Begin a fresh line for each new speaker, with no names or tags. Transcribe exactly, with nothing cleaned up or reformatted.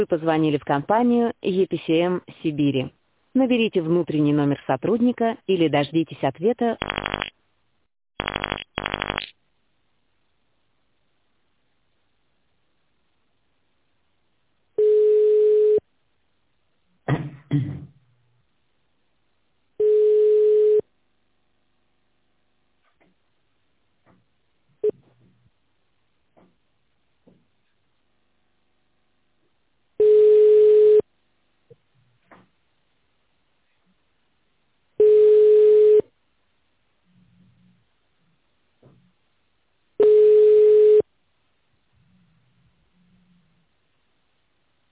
Вы позвонили в компанию и пи си эм Сибири. Наберите внутренний номер сотрудника или дождитесь ответа.